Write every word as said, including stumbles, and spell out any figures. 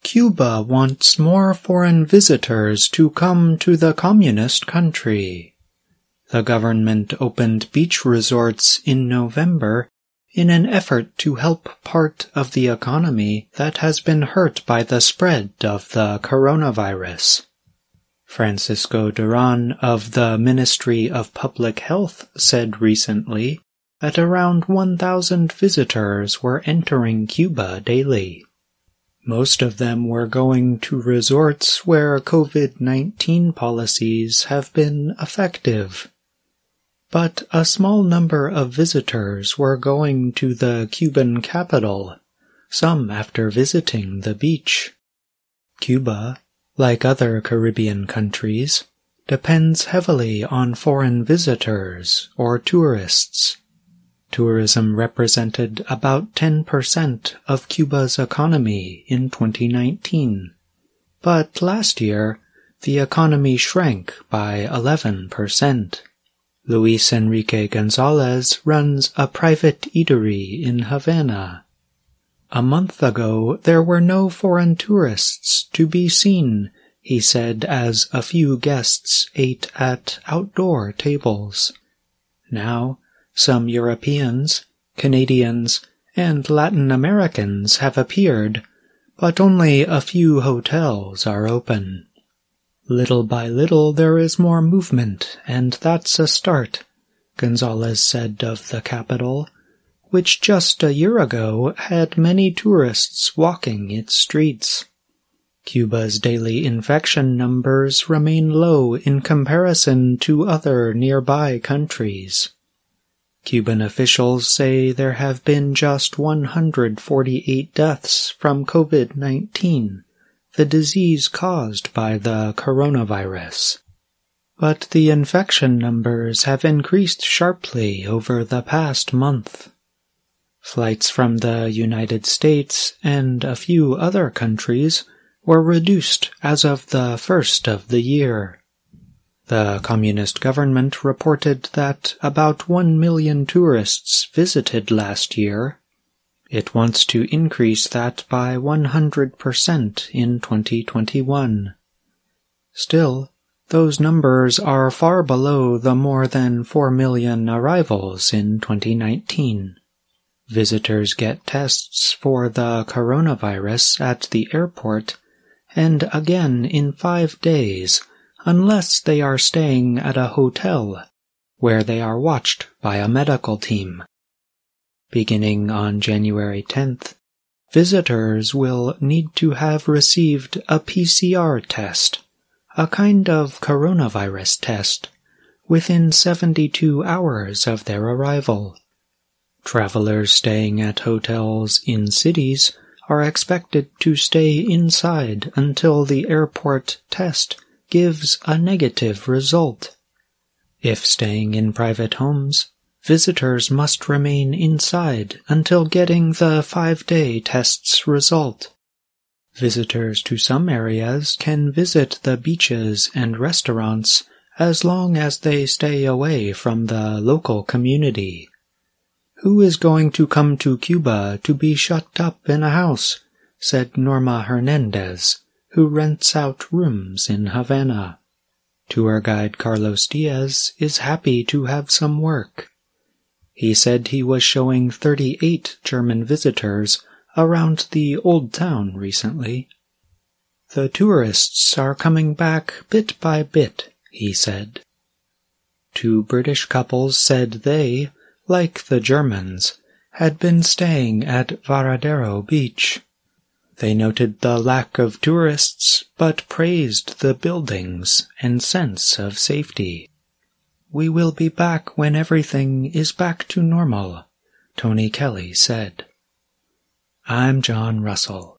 Cuba wants more foreign visitors to come to the communist country. The government opened beach resorts in November in an effort to help part of the economy that has been hurt by the spread of the coronavirus. Francisco Duran of the Ministry of Public Health said recently that around one thousand visitors were entering Cuba daily. Most of them were going to resorts where COVID nineteen policies have been effective. But a small number of visitors were going to the Cuban capital, some after visiting the beach. Cuba, like other Caribbean countries, depends heavily on foreign visitors or tourists. Tourism represented about ten percent of Cuba's economy in twenty nineteen, but last year the economy shrank by eleven percent. Luis Enrique Gonzalez runs a private eatery in Havana. A month ago there were no foreign tourists to be seen, he said as a few guests ate at outdoor tables. Now, some Europeans, Canadians, and Latin Americans have appeared, but only a few hotels are open. Little by little there is more movement, and that's a start, Gonzalez said of the capital, which just a year ago had many tourists walking its streets. Cuba's daily infection numbers remain low in comparison to other nearby countries. Cuban officials say there have been just one hundred forty-eight deaths from COVID nineteen, the disease caused by the coronavirus. But the infection numbers have increased sharply over the past month. Flights from the United States and a few other countries were reduced as of the first of the year. The communist government reported that about one million tourists visited last year. It wants to increase that by one hundred percent in twenty twenty-one. Still, those numbers are far below the more than four million arrivals in twenty nineteen. Visitors get tests for the coronavirus at the airport and again in five days unless they are staying at a hotel where they are watched by a medical team. Beginning on January tenth, visitors will need to have received a P C R test, a kind of coronavirus test, within seventy-two hours of their arrival. Travelers staying at hotels in cities are expected to stay inside until the airport test gives a negative result. If staying in private homes, visitors must remain inside until getting the five-day test's result. Visitors to some areas can visit the beaches and restaurants as long as they stay away from the local community. Who is going to come to Cuba to be shut up in a house? Said Norma Hernandez, who rents out rooms in Havana. Tour guide Carlos Diaz is happy to have some work. He said he was showing thirty-eight German visitors around the Old Town recently. The tourists are coming back bit by bit, he said. Two British couples said they, like the Germans, had been staying at Varadero Beach. They noted the lack of tourists, but praised the buildings and sense of safety. We will be back when everything is back to normal, Tony Kelly said. I'm John Russell.